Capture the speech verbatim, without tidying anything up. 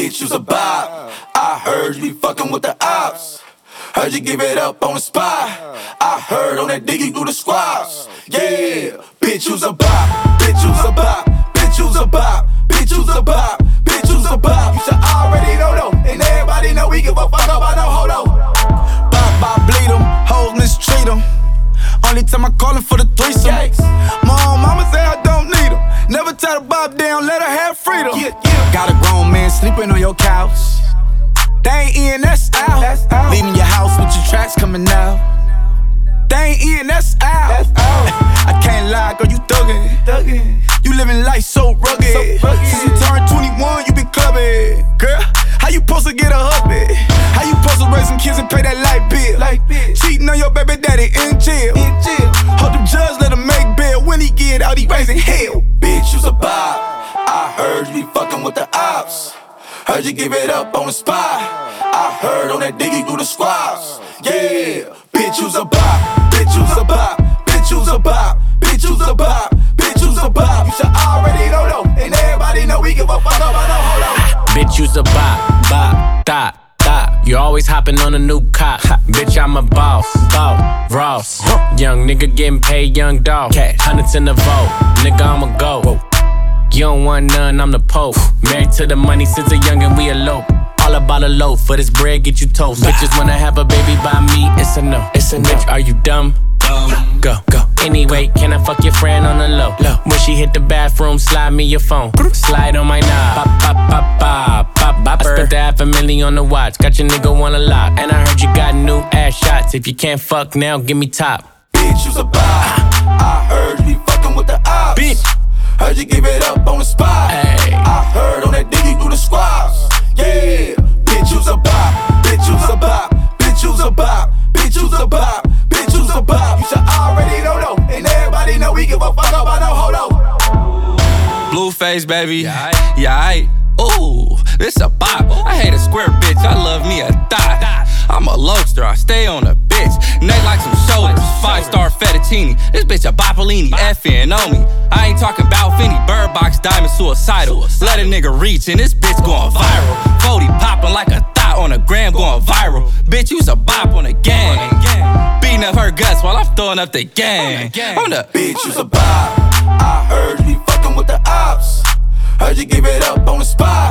bitch, you's a bop. I heard you be fucking with the ops. Heard you give it up on the spot. I heard on that diggy through the squats. Yeah, bitch, you's a bop. Bitch, you's a bop. Bitch, you's a bop. Bitch, you's a bop. Bitch, you's a bop. You should already know though, and everybody know we give a fuck about no hold on. Bop, bop, bleed them, hoes mistreat them. Only time I call him for the threesome. Yikes. Mom, mama say I don't need him. Never tie the bob down, let her have freedom. Yeah, yeah. Got a grown man sleeping on your couch. They ain't in, that's out. That's out. Leaving your house with your tracks coming out. They ain't in, that's out. That's out. I can't lie, girl, you thuggin'. thuggin'. You living life so rugged. so rugged. Since you turned twenty-one, you been clubbing. Girl, how you supposed to get a hubby? How you supposed to raise some kids and pay that light bill? Light bill. Cheating on your baby daddy in jail. In jail. Hope the judge let him make bail. When he get out, he raising hell. Bitch, you's a bop. I heard you be fucking with the ops. Heard you give it up on the spot. I heard on that diggy through the squats. Yeah, bitch, you's a bop. Bitch, you's a bop. Bitch, you's a bop. Bitch, you's a bop. Bitch, you's a bop. You should already know though, and everybody know we give a fuck about no hold on. Bitch, you's a bop, bop, dot, dot. You always hopping on a new cop. Bitch, I'm a boss, boss, Ross. Young nigga getting paid, young dog. Hundreds in the vote, nigga, I'ma go. You don't want none, I'm the Pope. Married to the money since a youngin', we elope. All about a loaf, for this bread get you toast. Bitches wanna have a baby by me, it's a no. It's a no. Bitch, are you dumb? Dumb. Go, go. Anyway, can I fuck your friend on the low? low. When she hit the bathroom, slide me your phone. Slide on my knob. Pop, pop, pop, pop, pop, pop. I spent the half a million on the watch. Got your nigga wanna lock. And I heard you got new ass shots. If you can't fuck now, give me top. Bitch, you's a bop. I heard you be fucking with the ops. Bitch. Heard you give it up on the spot. Ay. I heard on that diggy through the squats. Yeah, bitch, you's a bop. Bitch, you's a bop. Bitch, you's a bop. Bitch, you's a bop. Bitch, you's a bop. You should already know though, and everybody know we give a fuck about no hold on. Blueface, baby. Yeah, I, yeah, I. Ooh, this a bop. I hate a square bitch. I love me a dot. I'm a lobster. I stay on a bitch. Neck like some shoulders. Five star fettuccine. This bitch a Boppolini. Effing on me. I ain't talking about Finny. Bird box diamond suicidal. Let a nigga reach and this bitch going viral. forty popping like a thought on a gram going viral. Bitch, you's a bop on the gang. Beating up her guts while I'm throwing up the gang. On the bitch, you's a bop. I heard you be fucking with the ops. Heard you give it up on the spot.